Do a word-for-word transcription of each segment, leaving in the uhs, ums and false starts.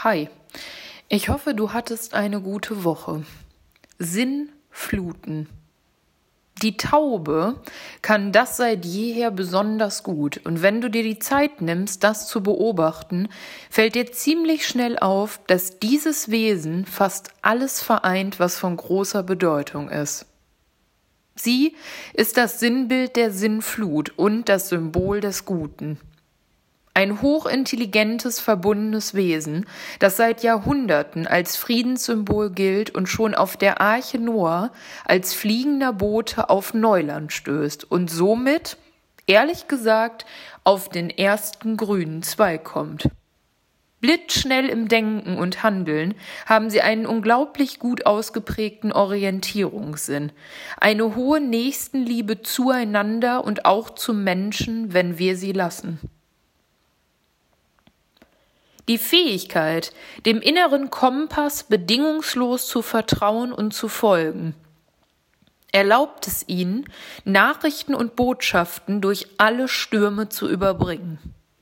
Hi, ich hoffe, du hattest eine gute Woche. Sinnfluten. Die Taube kann das seit jeher besonders gut, und wenn du dir die Zeit nimmst, das zu beobachten, fällt dir ziemlich schnell auf, dass dieses Wesen fast alles vereint, was von großer Bedeutung ist. Sie ist das Sinnbild der Sinnflut und das Symbol des Guten. Ein hochintelligentes, verbundenes Wesen, das seit Jahrhunderten als Friedenssymbol gilt und schon auf der Arche Noah als fliegender Bote auf Neuland stößt und somit, ehrlich gesagt, auf den ersten grünen Zweig kommt. Blitzschnell im Denken und Handeln haben sie einen unglaublich gut ausgeprägten Orientierungssinn, eine hohe Nächstenliebe zueinander und auch zum Menschen, wenn wir sie lassen. Die Fähigkeit, dem inneren Kompass bedingungslos zu vertrauen und zu folgen, erlaubt es ihnen, Nachrichten und Botschaften durch alle Stürme zu überbringen.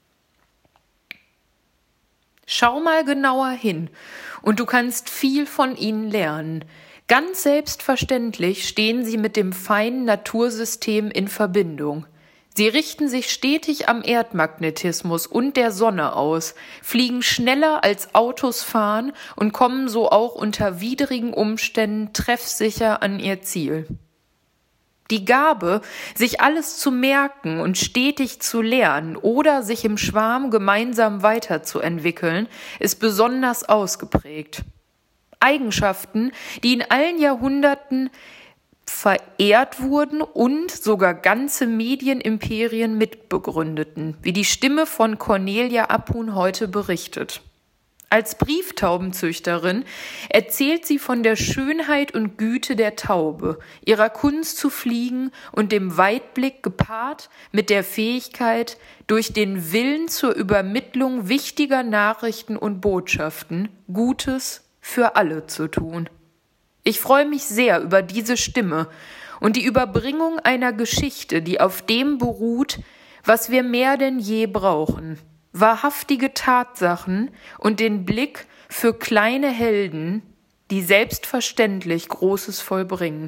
Schau mal genauer hin und du kannst viel von ihnen lernen. Ganz selbstverständlich stehen sie mit dem feinen Natursystem in Verbindung. Sie richten sich stetig am Erdmagnetismus und der Sonne aus, fliegen schneller als Autos fahren und kommen so auch unter widrigen Umständen treffsicher an ihr Ziel. Die Gabe, sich alles zu merken und stetig zu lernen oder sich im Schwarm gemeinsam weiterzuentwickeln, ist besonders ausgeprägt. Eigenschaften, die in allen Jahrhunderten verehrt wurden und sogar ganze Medienimperien mitbegründeten, wie die Stimme von Cornelia Apun heute berichtet. Als Brieftaubenzüchterin erzählt sie von der Schönheit und Güte der Taube, ihrer Kunst zu fliegen und dem Weitblick gepaart mit der Fähigkeit, durch den Willen zur Übermittlung wichtiger Nachrichten und Botschaften Gutes für alle zu tun. Ich freue mich sehr über diese Stimme und die Überbringung einer Geschichte, die auf dem beruht, was wir mehr denn je brauchen. Wahrhaftige Tatsachen und den Blick für kleine Helden, die selbstverständlich Großes vollbringen.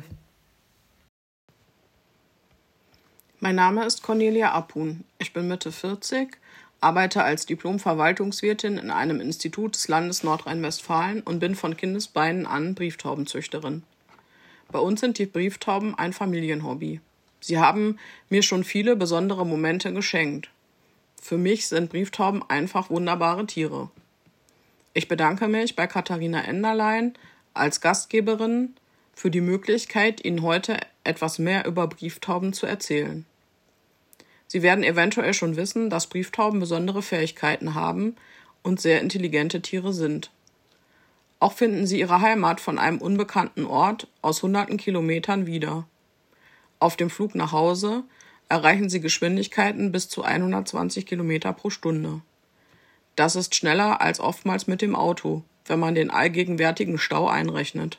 Mein Name ist Cornelia Apun. Ich bin Mitte vierzig, arbeite als Diplom-Verwaltungswirtin in einem Institut des Landes Nordrhein-Westfalen und bin von Kindesbeinen an Brieftaubenzüchterin. Bei uns sind die Brieftauben ein Familienhobby. Sie haben mir schon viele besondere Momente geschenkt. Für mich sind Brieftauben einfach wunderbare Tiere. Ich bedanke mich bei Katharina Enderlein als Gastgeberin für die Möglichkeit, Ihnen heute etwas mehr über Brieftauben zu erzählen. Sie werden eventuell schon wissen, dass Brieftauben besondere Fähigkeiten haben und sehr intelligente Tiere sind. Auch finden sie ihre Heimat von einem unbekannten Ort aus hunderten Kilometern wieder. Auf dem Flug nach Hause erreichen sie Geschwindigkeiten bis zu hundertzwanzig Kilometer pro Stunde. Das ist schneller als oftmals mit dem Auto, wenn man den allgegenwärtigen Stau einrechnet.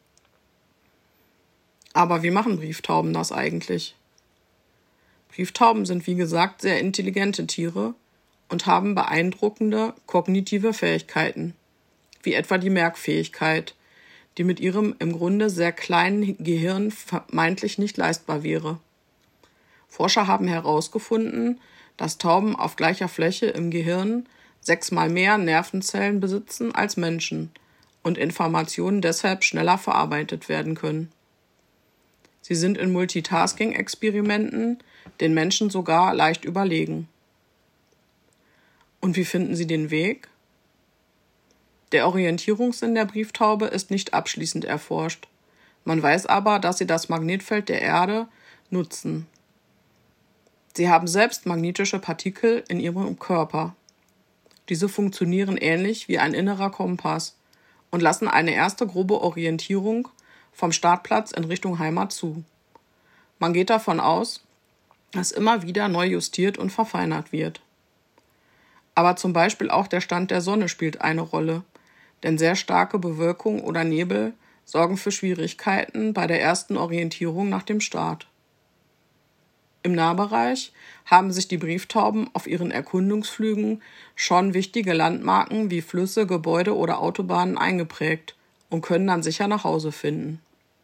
Aber wie machen Brieftauben das eigentlich? Brieftauben sind wie gesagt sehr intelligente Tiere und haben beeindruckende kognitive Fähigkeiten, wie etwa die Merkfähigkeit, die mit ihrem im Grunde sehr kleinen Gehirn vermeintlich nicht leistbar wäre. Forscher haben herausgefunden, dass Tauben auf gleicher Fläche im Gehirn sechsmal mehr Nervenzellen besitzen als Menschen und Informationen deshalb schneller verarbeitet werden können. Sie sind in Multitasking-Experimenten den Menschen sogar leicht überlegen. Und wie finden sie den Weg? Der Orientierungssinn der Brieftaube ist nicht abschließend erforscht. Man weiß aber, dass sie das Magnetfeld der Erde nutzen. Sie haben selbst magnetische Partikel in ihrem Körper. Diese funktionieren ähnlich wie ein innerer Kompass und lassen eine erste grobe Orientierung vom Startplatz in Richtung Heimat zu. Man geht davon aus, dass immer wieder neu justiert und verfeinert wird. Aber zum Beispiel auch der Stand der Sonne spielt eine Rolle, denn sehr starke Bewölkung oder Nebel sorgen für Schwierigkeiten bei der ersten Orientierung nach dem Start. Im Nahbereich haben sich die Brieftauben auf ihren Erkundungsflügen schon wichtige Landmarken wie Flüsse, Gebäude oder Autobahnen eingeprägt und können dann sicher nach Hause finden.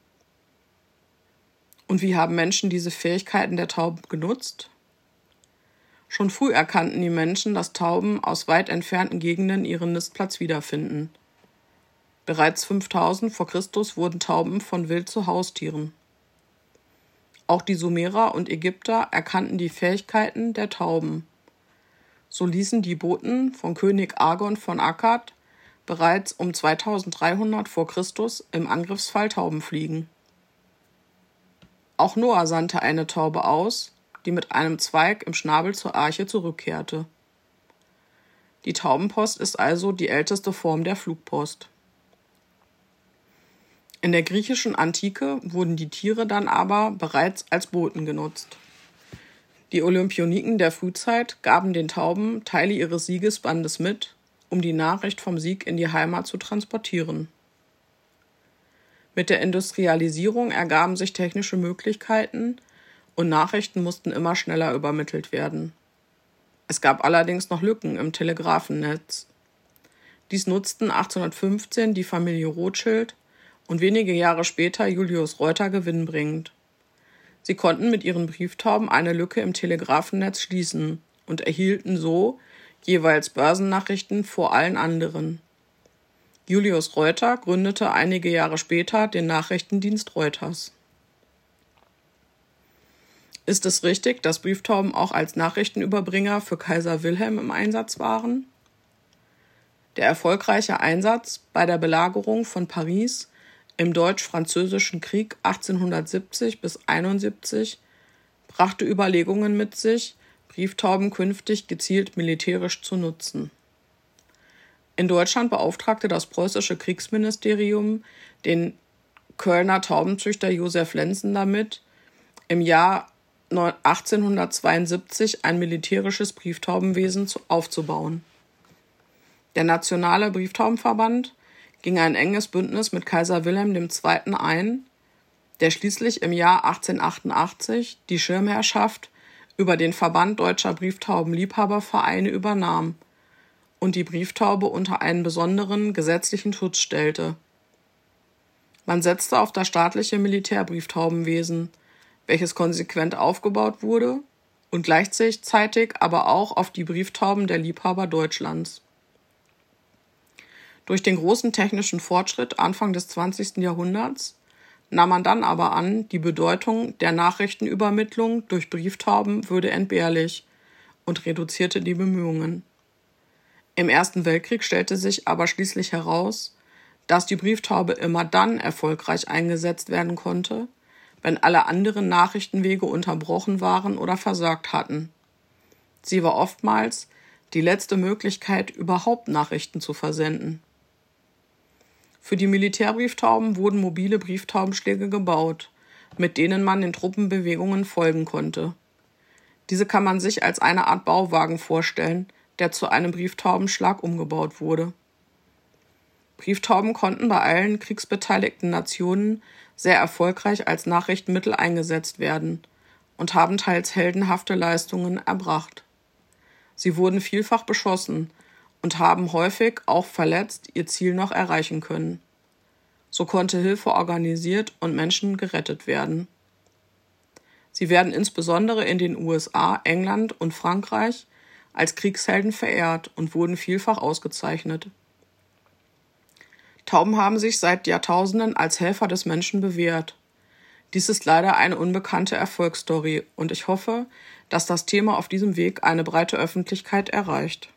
Und wie haben Menschen diese Fähigkeiten der Tauben genutzt? Schon früh erkannten die Menschen, dass Tauben aus weit entfernten Gegenden ihren Nistplatz wiederfinden. Bereits fünftausend vor Christus wurden Tauben von Wild zu Haustieren. Auch die Sumerer und Ägypter erkannten die Fähigkeiten der Tauben. So ließen die Boten von König Agon von Akkad bereits um zweitausenddreihundert vor Christus im Angriffsfall Tauben fliegen. Auch Noah sandte eine Taube aus, die mit einem Zweig im Schnabel zur Arche zurückkehrte. Die Taubenpost ist also die älteste Form der Flugpost. In der griechischen Antike wurden die Tiere dann aber bereits als Boten genutzt. Die Olympioniken der Frühzeit gaben den Tauben Teile ihres Siegesbandes mit, um die Nachricht vom Sieg in die Heimat zu transportieren. Mit der Industrialisierung ergaben sich technische Möglichkeiten und Nachrichten mussten immer schneller übermittelt werden. Es gab allerdings noch Lücken im Telegrafennetz. Dies nutzten achtzehnhundertfünfzehn die Familie Rothschild und wenige Jahre später Julius Reuter gewinnbringend. Sie konnten mit ihren Brieftauben eine Lücke im Telegrafennetz schließen und erhielten so jeweils Börsennachrichten vor allen anderen. Julius Reuter gründete einige Jahre später den Nachrichtendienst Reuters. Ist es richtig, dass Brieftauben auch als Nachrichtenüberbringer für Kaiser Wilhelm im Einsatz waren? Der erfolgreiche Einsatz bei der Belagerung von Paris im Deutsch-Französischen Krieg achtzehnhundertsiebzig bis einundsiebzig brachte Überlegungen mit sich, Brieftauben künftig gezielt militärisch zu nutzen. In Deutschland beauftragte das preußische Kriegsministerium den Kölner Taubenzüchter Josef Lenzen damit, im Jahr achtzehnhundertzweiundsiebzig ein militärisches Brieftaubenwesen aufzubauen. Der Nationale Brieftaubenverband ging ein enges Bündnis mit Kaiser Wilhelm der Zweite ein, der schließlich im Jahr achtzehnhundertachtundachtzig die Schirmherrschaft über den Verband Deutscher Brieftaubenliebhabervereine übernahm und die Brieftaube unter einen besonderen gesetzlichen Schutz stellte. Man setzte auf das staatliche Militärbrieftaubenwesen, welches konsequent aufgebaut wurde, und gleichzeitig aber auch auf die Brieftauben der Liebhaber Deutschlands. Durch den großen technischen Fortschritt Anfang des zwanzigsten Jahrhunderts nahm man dann aber an, die Bedeutung der Nachrichtenübermittlung durch Brieftauben würde entbehrlich und reduzierte die Bemühungen. Im Ersten Weltkrieg stellte sich aber schließlich heraus, dass die Brieftaube immer dann erfolgreich eingesetzt werden konnte, wenn alle anderen Nachrichtenwege unterbrochen waren oder versagt hatten. Sie war oftmals die letzte Möglichkeit, überhaupt Nachrichten zu versenden. Für die Militärbrieftauben wurden mobile Brieftaubenschläge gebaut, mit denen man den Truppenbewegungen folgen konnte. Diese kann man sich als eine Art Bauwagen vorstellen, der zu einem Brieftaubenschlag umgebaut wurde. Brieftauben konnten bei allen kriegsbeteiligten Nationen sehr erfolgreich als Nachrichtenmittel eingesetzt werden und haben teils heldenhafte Leistungen erbracht. Sie wurden vielfach beschossen und haben häufig auch verletzt ihr Ziel noch erreichen können. So konnte Hilfe organisiert und Menschen gerettet werden. Sie werden insbesondere in den U S A, England und Frankreich als Kriegshelden verehrt und wurden vielfach ausgezeichnet. Tauben haben sich seit Jahrtausenden als Helfer des Menschen bewährt. Dies ist leider eine unbekannte Erfolgsstory und ich hoffe, dass das Thema auf diesem Weg eine breite Öffentlichkeit erreicht.